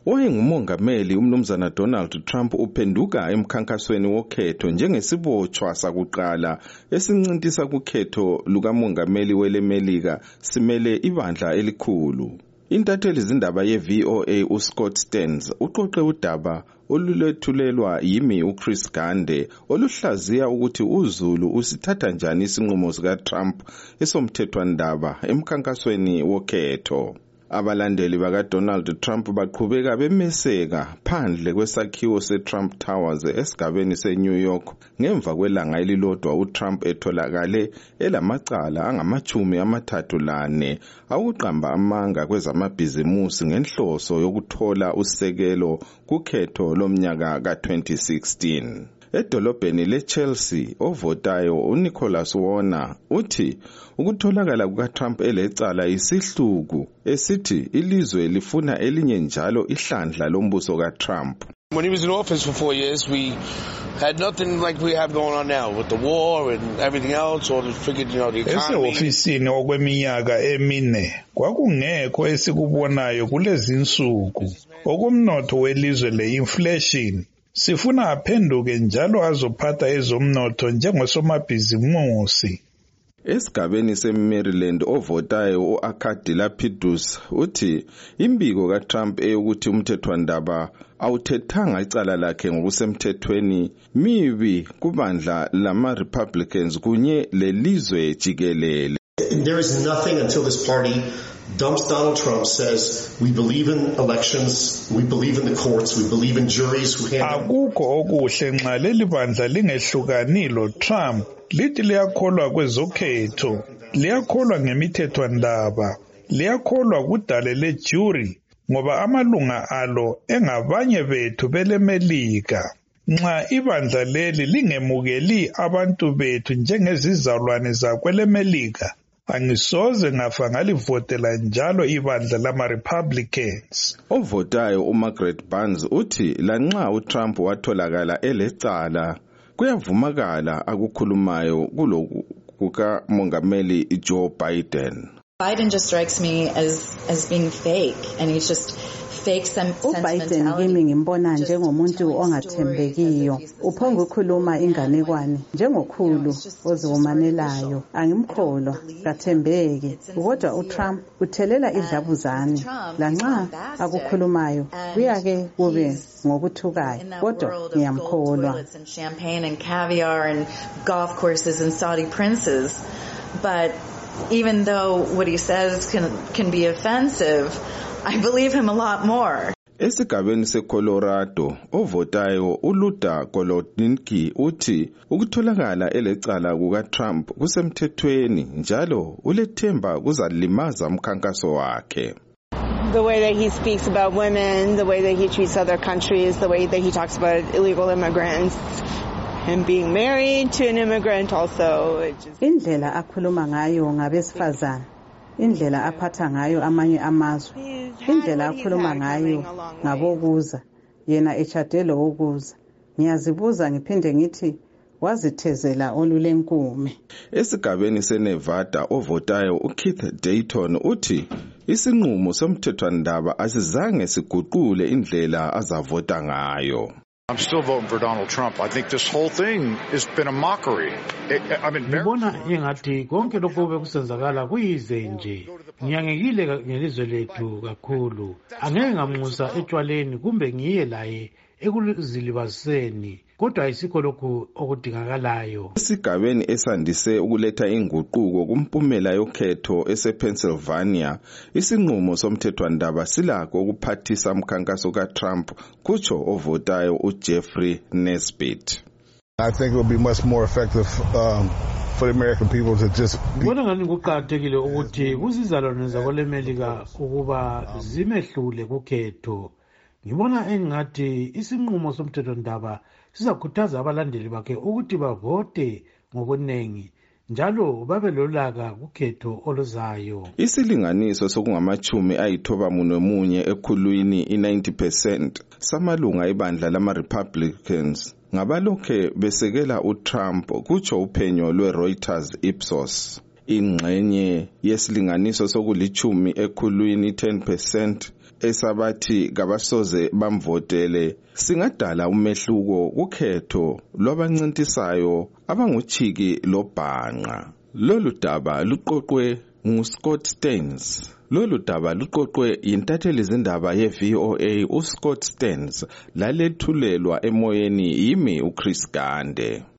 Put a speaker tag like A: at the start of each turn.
A: Owayengumongameli umnumzana Donald Trump uphenduka emkhankasweni wokhetho njengesibotshwa sakuqala esincintisa kukhetho lukamongameli welemelika simele ibandla elikhulu. Intatheli zindaba ye-VOA uScott Stearns uqoqe udaba olulethulelwa yimi uChris Gande oluhlaziya ukuthi uZulu usithatha njani isinqumo sikaTrump esomthethwandaba emkhankasweni wokhetho. Abalandeli bakaDonald Trump baqhubeka bemeseka phandle kwesakhiwo seTrump Towers esigabeni seNew York ngemva kwelanga elilodwa uTrump etholakale elamacala angama-34 akuqamba amanga kwezamabhizimusi ngenhloso yokuthola usekelo kukhetho lomnyaka ka-2016. Edolobheni leChelsea ovotayo uNicholas Warner uthi ukutholakala kukaTrump elecala isihluku esithi ilizwe lifuna elinye njalo ihlandla lombuso kaTrump.
B: When he was in office for 4 years, we had nothing like we have going on now with the war and everything else, or figured, the economy.
C: Ofisini okweminyaka emine kwakungekho esikubonayo kulezi insuku. Okumnotho welizwe le-inflation. Sifuna aphenduke njalo azophatha ezomnotho njengosomabhizimusi.
A: Esigabeni seMaryland ovotayo uArcady Lapidus uthi imbiko kaTrump eyokuthi umthethwandaba awuthethanga icala lakhe ngokusemthethweni mibi kubandla lama-Republicans kunye lelizwe jikelele.
D: There is nothing until this party dumps Donald Trump, says we believe in elections, we believe in the courts, we believe in juries who handle.
C: Akukho okuhle nxa leli bandla lingehlukanilo Trump lithi liyakholwa kwezokhetho, liyakholwa ngemithethwandaba, liyakholwa kudale lejury ngoba amalunga alo engabanye bethu belemelika. Nxa ibandla leli lingemukeli abantu bethu njengezizalwane zakwelemelika, angisoze ngafa ngalivotela njalo ibandla lama-Republicans.
A: Ovotayo uMargaret Barnes uthi lanxa uTrump watholakala elecala kuyavumakala akukhulumayo kuloku kukamongameli Joe Biden.
E: Biden just strikes me as being fake, and he's just fake sentimentality.
F: Biden kimi ngimbona njengomuntu ongathembekiyo, uphonga ukukhuluma inganekwane njengokhulu oziwomanelayo. Angimkholwa, kathembeki. Kodwa uTrump uthelela idlabuzane, lanxa akukhulumayo kuyake kube ngokuthukayo, kodwa ngiyamkholwa.
E: Champagne and caviar and golf courses and Saudi princes, but even though what he says can be offensive, I believe him a lot more.
A: Esigabeni seColorado, ovotayo uLuda Golodnicki uthi ukutholakala elecala kukaTrump kusemthethweni njalo ulethemba kuzalimaza umkhankaso wakhe.
G: The way that he speaks about women, the way that he treats other countries, the way that he talks about illegal immigrants, and being married to an immigrant also.
F: Indlela akhuluma ngayo ngabesifazana, indlela aphatha ngayo amanye amazwe, indlela akhuluma ngayo ngabokuza, yena echadelo wokuza. Ngiyazibuza ngiphinde ngithi wazithezela olulenkume.
A: Esigabeni seNevada ovotayo uKeith Dayton uthi isinqumo somthethwandaba asizange siguqule indlela azavota ngayo.
H: I'm still voting for Donald Trump. I think this whole thing has been a mockery.
I: Ngibona engathi konke lokho bekusenzakala kuyize nje. Ngiyangekile ngelizwe lethu kakhulu. Angeke ngamusa etshwaleni kumbe ngiye laye ekuzilibaziseni. Kodwa ayisikho lokhu okudingakalayo.
A: Esigabeni esandise ukuletha inguquko kumpumela yokhetho esePennsylvania, isinqumo somthethwandaba silakho ukuphathisa umkhankaso kaTrump, kutsho ovotayo uJeffrey Nesbitt.
J: I think it will be much more effective for the American people to just
I: Ngibona ngani kuqakathekile ukuthi kuzizalwane zakwelemelika ukuba zimehlule kukhetho. Ngibona engathi isinqumo somthethwandaba sizakhuthaza abalandeli bakhe ukuthi bavote ngokuningi njalo babe lolaka kukhetho oluzayo.
A: Isilinganiso sokungama-91 ekhulwini i-90% samalunga ebandla lama-Republicans ngabalokhe besekela uTrump, kutsho uphenyo lweReuters Ipsos. Ingxenye yesilinganiso sokulithumi ekhulwini 10% esabathi kabasoze bamvotele singadala umehluko kukhetho lwabancintisayo abanguchiki lobhanqa. Lolu daba luqoqwe nguScott Stearns. Lolu daba luqoqwe yintatheli izindaba ye-VOA uScott Stearns lalethulelwa emoyeni yimi uChris Gande.